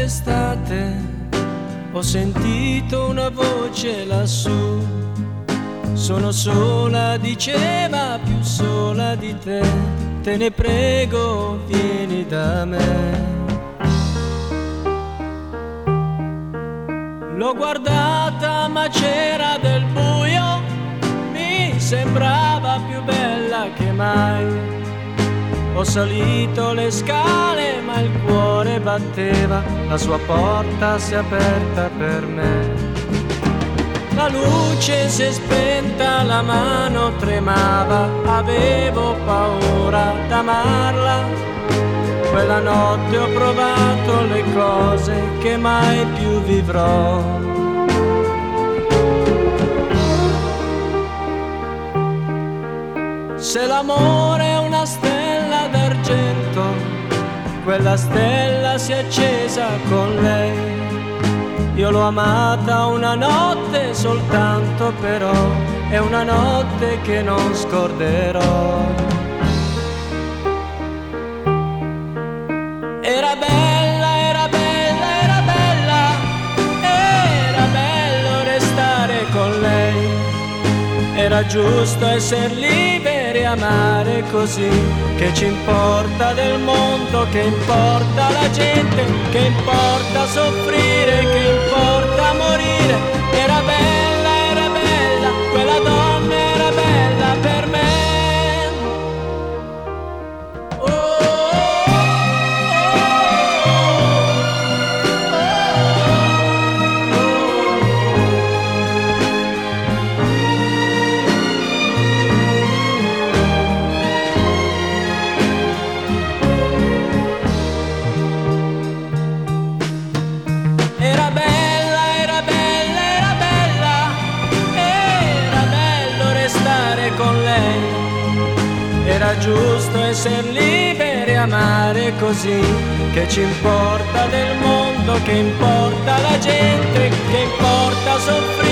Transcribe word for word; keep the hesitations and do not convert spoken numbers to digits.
d'estate ho sentito una voce lassù. Sono sola, diceva, più sola di te. Te ne prego, vieni da me. L'ho guardata ma c'era del buio, mi sembrava più bella che mai. Ho salito le scale ma il cuore batteva, la sua porta si è aperta per me. La luce si è spenta, la mano tremava, avevo paura d'amarla. Quella notte ho provato le cose che mai più vivrò. Se l'amore è una stella d'argento, quella stella si è accesa con lei. Io l'ho amata una notte soltanto, però è una notte che non scorderò. Era bella, era bella, era bella, era bello restare con lei. Era giusto essere liberi e amare così. Che ci importa del mondo, che importa la gente, che importa soffrire, che importa morire. Era bella, era bella, quella donna era bella per me. Oh, oh, Era bella, era bella, era bella, era bello restare con lei. Era giusto essere liberi e amare così. Che ci importa del mondo, che importa la gente, che importa soffrire.